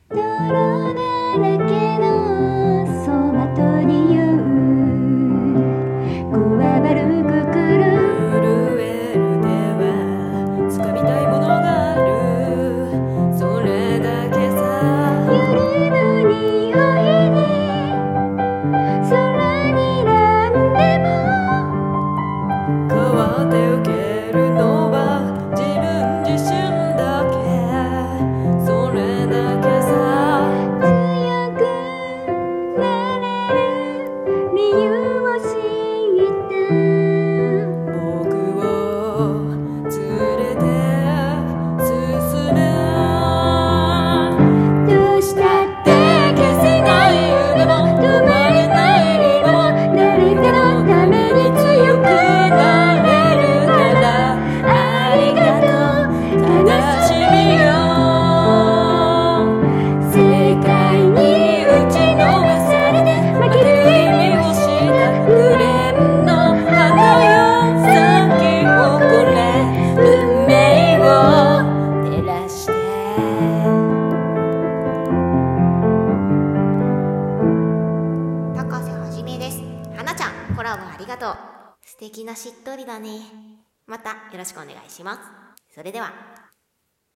泥だらけのそばとにうこわばるくくる震える手は掴みたいものがある、それだけさ。 緩む匂いに空にらんでも変わって受けるのは自分自身だけ、それだけさ。 強くなれる理由を知った僕を連れて進め、 どうしたって消せない夢も止まれない今も誰かのために強くなれるからありがとう悲しみよ世界に打ちのめされて負ける意味をしたグレンの花よ咲き誇れ運命を照らして高瀬はじめです。花ちゃん、コラボありがとう。素敵なしっとりだね。またよろしくお願いします。それでは。